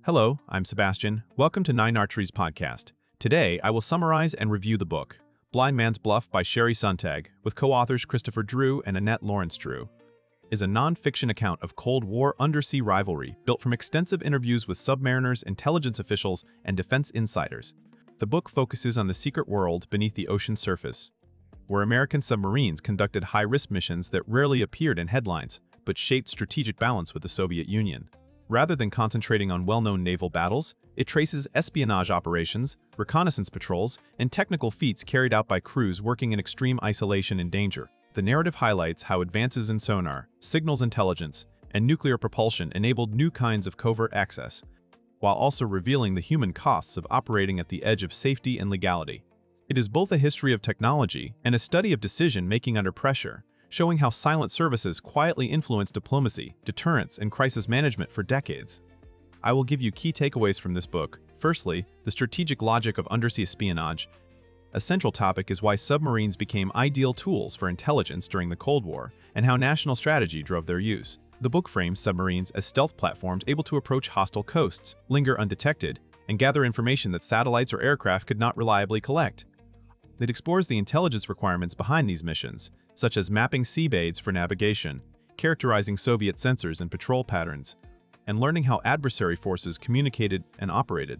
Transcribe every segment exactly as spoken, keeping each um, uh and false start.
Hello, I'm Sebastian. Welcome to Nine Archery's podcast. Today, I will summarize and review the book, Blind Man's Bluff by Sherry Sontag, with co-authors Christopher Drew and Annette Lawrence Drew. Is a non-fiction account of Cold War undersea rivalry built from extensive interviews with submariners, intelligence officials, and defense insiders. The book focuses on the secret world beneath the ocean surface, where American submarines conducted high-risk missions that rarely appeared in headlines, but shaped strategic balance with the Soviet Union. Rather than concentrating on well-known naval battles, it traces espionage operations, reconnaissance patrols, and technical feats carried out by crews working in extreme isolation and danger. The narrative highlights how advances in sonar, signals intelligence, and nuclear propulsion enabled new kinds of covert access, while also revealing the human costs of operating at the edge of safety and legality. It is both a history of technology and a study of decision-making under pressure, showing how silent services quietly influenced diplomacy, deterrence, and crisis management for decades. I will give you key takeaways from this book. Firstly, the strategic logic of undersea espionage. A central topic is why submarines became ideal tools for intelligence during the Cold War, and how national strategy drove their use. The book frames submarines as stealth platforms able to approach hostile coasts, linger undetected, and gather information that satellites or aircraft could not reliably collect. It explores the intelligence requirements behind these missions, such as mapping seabeds for navigation, characterizing Soviet sensors and patrol patterns, and learning how adversary forces communicated and operated.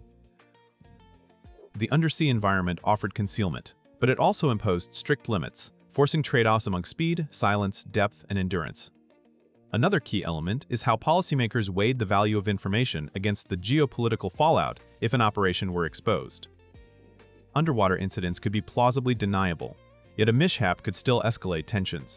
The undersea environment offered concealment, but it also imposed strict limits, forcing trade-offs among speed, silence, depth, and endurance. Another key element is how policymakers weighed the value of information against the geopolitical fallout if an operation were exposed. Underwater incidents could be plausibly deniable, yet a mishap could still escalate tensions.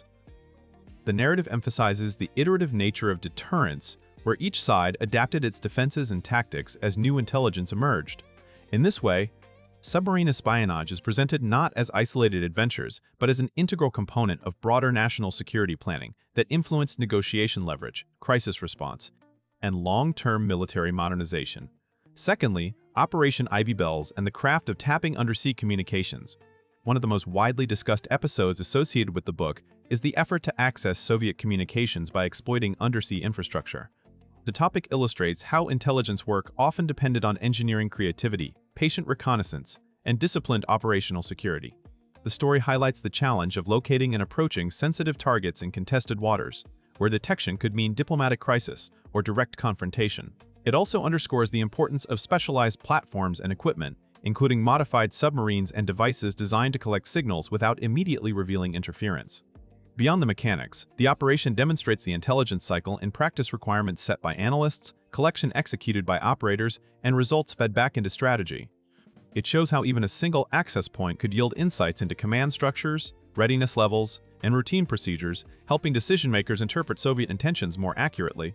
The narrative emphasizes the iterative nature of deterrence, where each side adapted its defenses and tactics as new intelligence emerged. In this way, submarine espionage is presented not as isolated adventures, but as an integral component of broader national security planning that influenced negotiation leverage, crisis response, and long-term military modernization. Secondly, Operation Ivy Bells and the craft of tapping undersea communications. One of the most widely discussed episodes associated with the book is the effort to access Soviet communications by exploiting undersea infrastructure. The topic illustrates how intelligence work often depended on engineering creativity, patient reconnaissance, and disciplined operational security. The story highlights the challenge of locating and approaching sensitive targets in contested waters, where detection could mean diplomatic crisis or direct confrontation. It also underscores the importance of specialized platforms and equipment, including modified submarines and devices designed to collect signals without immediately revealing interference. Beyond the mechanics, the operation demonstrates the intelligence cycle and practice requirements set by analysts, collection executed by operators, and results fed back into strategy. It shows how even a single access point could yield insights into command structures, readiness levels, and routine procedures, helping decision-makers interpret Soviet intentions more accurately.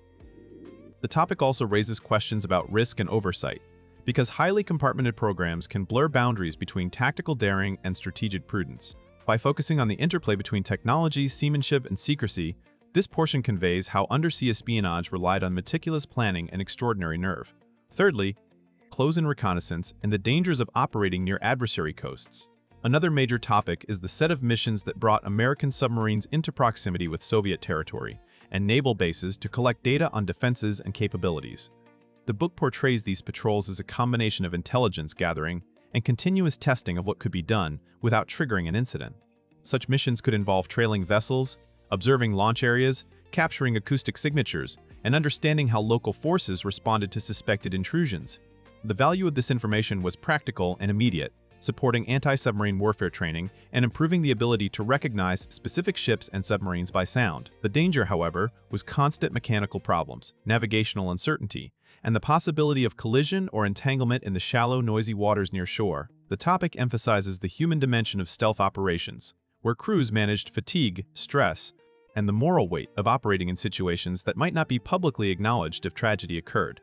The topic also raises questions about risk and oversight, because highly compartmented programs can blur boundaries between tactical daring and strategic prudence. By focusing on the interplay between technology, seamanship, and secrecy, this portion conveys how undersea espionage relied on meticulous planning and extraordinary nerve. Thirdly, close-in reconnaissance and the dangers of operating near adversary coasts. Another major topic is the set of missions that brought American submarines into proximity with Soviet territory and naval bases to collect data on defenses and capabilities. The book portrays these patrols as a combination of intelligence gathering and continuous testing of what could be done without triggering an incident. Such missions could involve trailing vessels, observing launch areas, capturing acoustic signatures, and understanding how local forces responded to suspected intrusions. The value of this information was practical and immediate, supporting anti-submarine warfare training and improving the ability to recognize specific ships and submarines by sound. The danger, however, was constant mechanical problems, navigational uncertainty, and the possibility of collision or entanglement in the shallow, noisy waters near shore. The topic emphasizes the human dimension of stealth operations, where crews managed fatigue, stress, and the moral weight of operating in situations that might not be publicly acknowledged if tragedy occurred.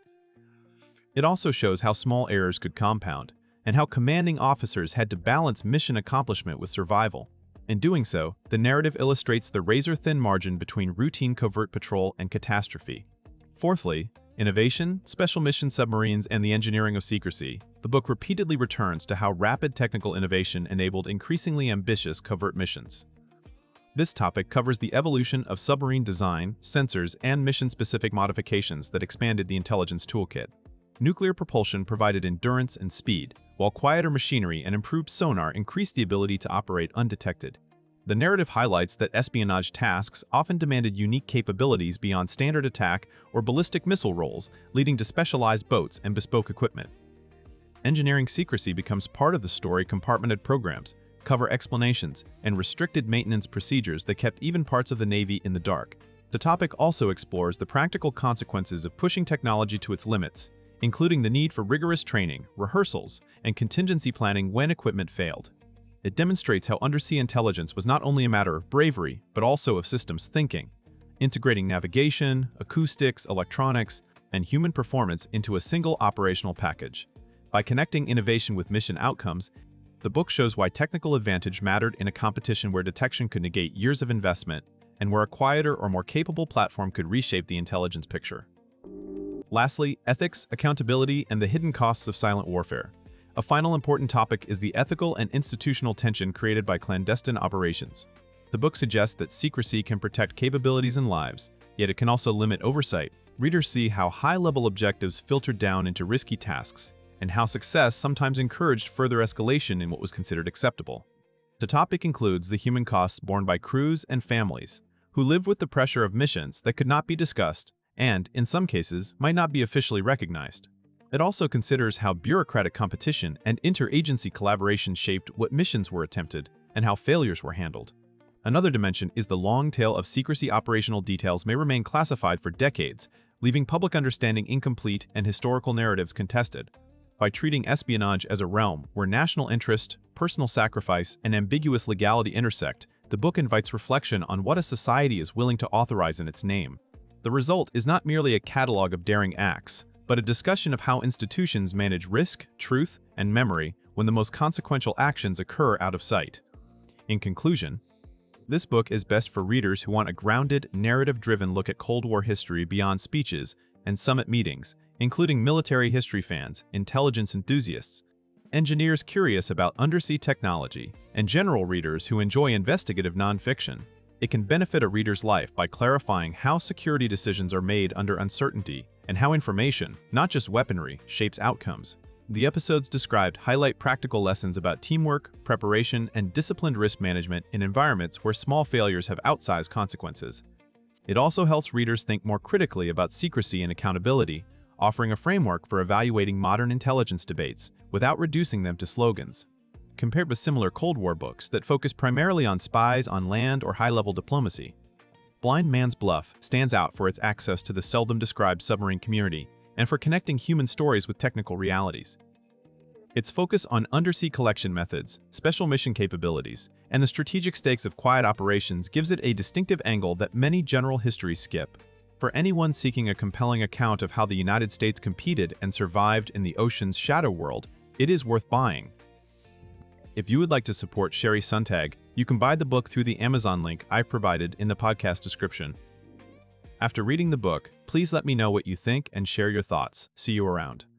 It also shows how small errors could compound, and how commanding officers had to balance mission accomplishment with survival. In doing so, the narrative illustrates the razor-thin margin between routine covert patrol and catastrophe. Fourthly, innovation, special mission submarines, and the engineering of secrecy. The book repeatedly returns to how rapid technical innovation enabled increasingly ambitious covert missions. This topic covers the evolution of submarine design, sensors, and mission-specific modifications that expanded the intelligence toolkit. Nuclear propulsion provided endurance and speed, while quieter machinery and improved sonar increased the ability to operate undetected. The narrative highlights that espionage tasks often demanded unique capabilities beyond standard attack or ballistic missile roles, leading to specialized boats and bespoke equipment. Engineering secrecy becomes part of the story. Compartmented programs, cover explanations, and restricted maintenance procedures that kept even parts of the Navy in the dark. The topic also explores the practical consequences of pushing technology to its limits, including the need for rigorous training, rehearsals, and contingency planning when equipment failed. It demonstrates how undersea intelligence was not only a matter of bravery, but also of systems thinking, integrating navigation, acoustics, electronics, and human performance into a single operational package. By connecting innovation with mission outcomes, the book shows why technical advantage mattered in a competition where detection could negate years of investment and where a quieter or more capable platform could reshape the intelligence picture. Lastly, ethics, accountability, and the hidden costs of silent warfare. A final important topic is the ethical and institutional tension created by clandestine operations. The book suggests that secrecy can protect capabilities and lives, yet it can also limit oversight. Readers see how high-level objectives filtered down into risky tasks, and how success sometimes encouraged further escalation in what was considered acceptable. The topic includes the human costs borne by crews and families, who lived with the pressure of missions that could not be discussed and, in some cases, might not be officially recognized. It also considers how bureaucratic competition and interagency collaboration shaped what missions were attempted and how failures were handled. Another dimension is the long tail of secrecy. Operational details may remain classified for decades, leaving public understanding incomplete and historical narratives contested. By treating espionage as a realm where national interest, personal sacrifice, and ambiguous legality intersect, the book invites reflection on what a society is willing to authorize in its name. The result is not merely a catalog of daring acts, but a discussion of how institutions manage risk, truth, and memory when the most consequential actions occur out of sight. In conclusion, this book is best for readers who want a grounded, narrative-driven look at Cold War history beyond speeches and summit meetings, including military history fans, intelligence enthusiasts, engineers curious about undersea technology, and general readers who enjoy investigative nonfiction. It can benefit a reader's life by clarifying how security decisions are made under uncertainty and how information, not just weaponry, shapes outcomes. The episodes described highlight practical lessons about teamwork, preparation, and disciplined risk management in environments where small failures have outsized consequences. It also helps readers think more critically about secrecy and accountability, offering a framework for evaluating modern intelligence debates without reducing them to slogans. Compared with similar Cold War books that focus primarily on spies on land or high-level diplomacy, Blind Man's Bluff stands out for its access to the seldom-described submarine community and for connecting human stories with technical realities. Its focus on undersea collection methods, special mission capabilities, and the strategic stakes of quiet operations gives it a distinctive angle that many general histories skip. For anyone seeking a compelling account of how the United States competed and survived in the ocean's shadow world, it is worth buying. If you would like to support Sherry Sontag, you can buy the book through the Amazon link I provided in the podcast description. After reading the book, please let me know what you think and share your thoughts. See you around.